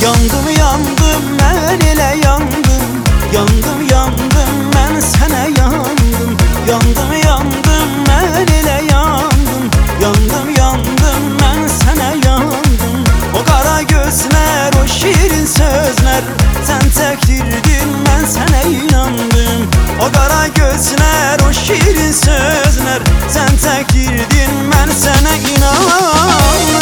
Yandım yandım ben elə yandım. Yandım yandım mən sənə yandım. Yandım yandım mən elə yandım. Yandım yandım mən sənə yandım. O qara gözlər, o şirin sözlər, sən çəkdirdin mən sənə inandım. O qara gözlər, o şirin sözlər, sən çəkdirdin mən sənə inandım.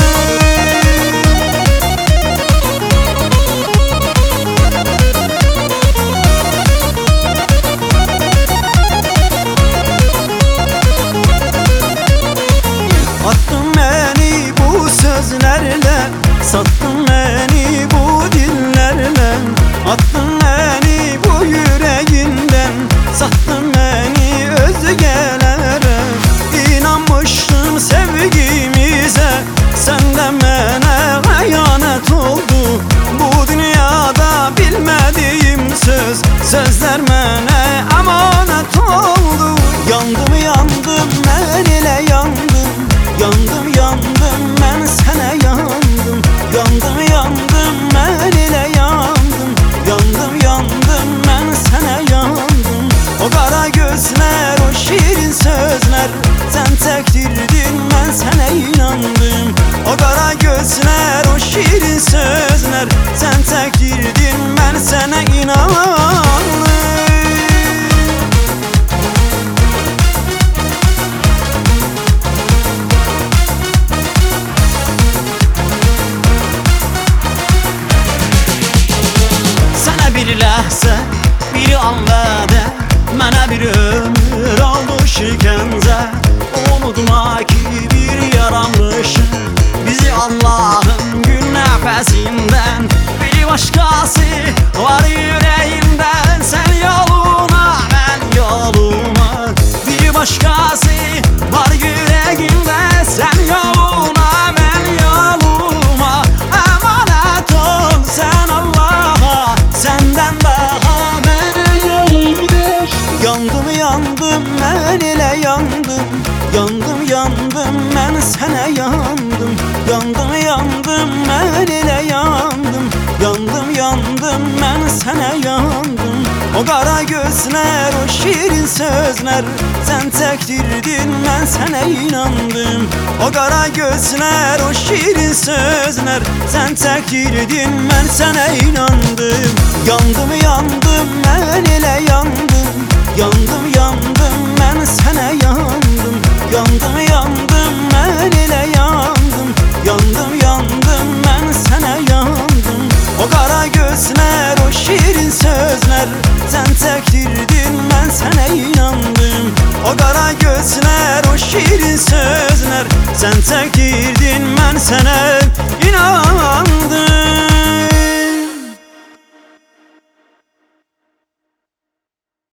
Attın beni bu sözlerle, sattın beni bu dillerle. Attın beni bu yüreğinden, sattın beni özgelere. İnanmıştım sevgimize, senden bana hayanet oldu. Bu dünyada bilmediğim sözler bana emanet oldu. Yandım yandım ben ile yandım. Yandım yandım mən sənə yandım. Yandım yandım mən elə yandım. Yandım yandım mən sənə yandım. O qara gözlər, o şirin sözlər, sən çəkdirdin mən sənə inandım. O qara gözlər, o şirin sözlər, sən çəkdirdin mən sənə inandım. Bir ləhsə, bir anladı, mənə bir ömür oldu şikəncə. Unutma ki bir yaranmışım, bizi Allah'ın gün nəfəsindən. Bir başqası var yüreğimdən, sen yoluna ben yoluma. Bir başqası var yüreğimdə, sen yoluna ben yoluma. Emanet ol sen Allah'a, senden daha ben yolumda. Yandım yandım ben ile yandım. Yandım yandım ben sana yandım. Yandım yandım ben ile yandım. Yandım yandım ben sana yandım. O qara gözlər, o şirin sözlər, sən çəkdirdin mən sənə inandım. O qara gözlər, o şirin sözlər, sən çəkdirdin mən sənə inandım. Yandım yandım mən elə yandım. Yandım yandım mən sənə yandım. Yandım yandım mən elə yandım. Yandım yandım mən sənə yandım. O qara gözlər, o şirin sözlər, sən çəkdirdin mən sənə inandım. O qara gözlər, o şirin sözlər, sən çəkdirdin mən sənə